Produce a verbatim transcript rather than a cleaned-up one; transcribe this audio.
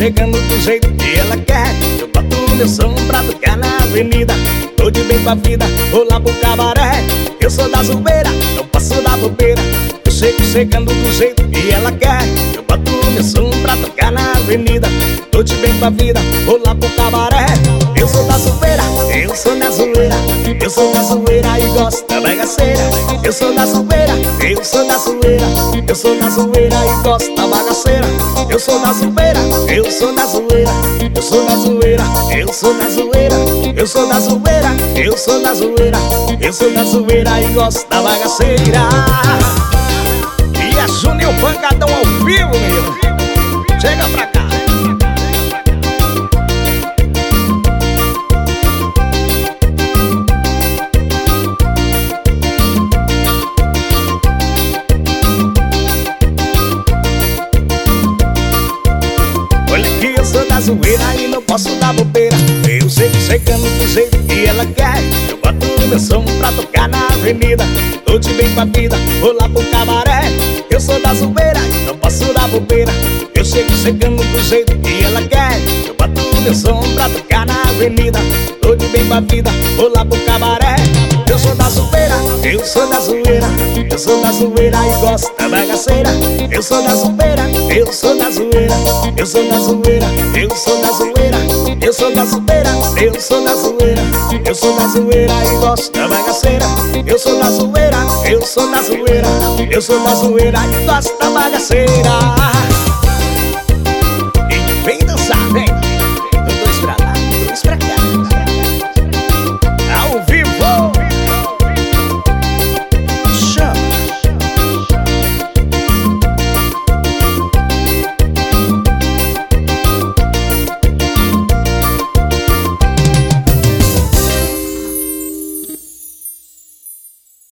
chegando do jeito que ela quer. Eu boto o meu som pra tocar na avenida. Tô de bem com a vida, vou lá pro cabaré. Eu sou da zoeira, não passo da bobeira. Eu chego chegando do jeito que ela quer. Eu boto o meu som pra tocar na avenida. Tô de bem com a vida, vou lá pro cabaré. Eu sou da zoeira, eu sou da zoeira. Eu sou da zoeira e gosto da bagaceira. Eu sou da zoeira, eu sou da zoeira. Eu sou da zoeira e gosto da bagaceira. Eu sou da zoeira, eu sou da zoeira. Eu sou da zoeira, eu sou da zoeira. Eu sou da zoeira, eu sou da zoeira. Eu sou da zoeira e gosto da bagaceira. E a Júnior Pancadão ao vivo, meu. Chega pra cá. Olha que eu sou da zoeira e não posso dar bobeira. Eu chego chegando do jeito que ela quer. Eu boto o meu som pra tocar na avenida. Tô de bem com a vida, vou lá pro cabaré. Eu sou da zoeira e não posso dar bobeira. Eu chego chegando do jeito que ela quer. Eu boto o meu som pra tocar na avenida. Tô de bem com a vida, vou lá pro cabaré. Eu sou da zoeira, eu sou da zoeira. Eu sou da zoeira e gosto da bagaceira. Eu sou da zoeira, eu sou da zoeira. Eu sou da zoeira, eu sou da zoeira. Eu sou da zoeira, eu sou da zoeira. Eu sou da zoeira e gosto da bagaceira. Eu sou da zoeira, eu sou da zoeira. Eu sou da zoeira e gosto da bagaceira.